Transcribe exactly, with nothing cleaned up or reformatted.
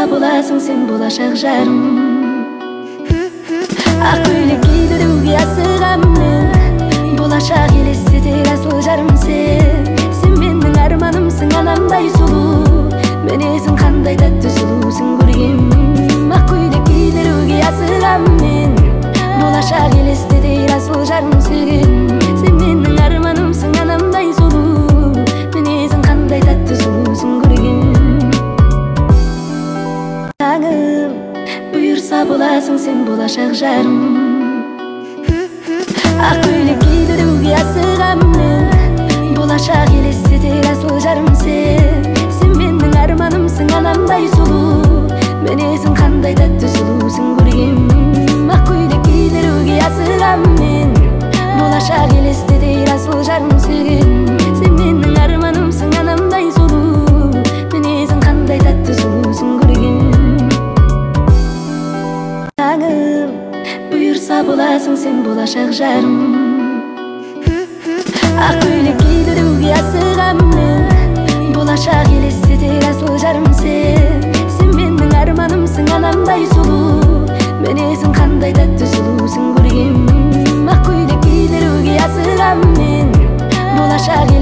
боласың сен болашақ жарым. Ақ көйлек кидіруге асығамын, болашақ елестетер асыл жарым сен. Сен менің арманымсың, анамдай сұлу, мінезің қандай тәтті сұлусың көргенмін. Ақ көйлек кидіруге асығамын, болашақ елестетер асыл жарым сен. Сен менің арманымсың, анамдай сұлу, мінезің қандай тәтті сұлусың көргенмін. Таңым бұйырса боласың сен болашақ жарым. Ақ көйлек кидіруге асығамын, болашақ елестетер асыл жарым сен. Сен менің арманымсың, анамдай сұлу, мінезің қандай тәтті сұлусың көргенмін. Ақ көйлек кидіруге асығамын, болашақ елестетер асыл жарым сен. Сен менің арманымсың, анамдай сұлу, мінезің қандай тәтті сұлусың көргенмін. Таңым бұйырса боласың сен болашақ жарым. Ақ көйлек кидіруге асығамын, болашақ елестетер асыл жарым сен. Сен менің арманымсың, анамдай сұлу, мінезің қандай тәтті сұлусың көргенмін. Ақ көйлек кидіруге асығамын, болашақ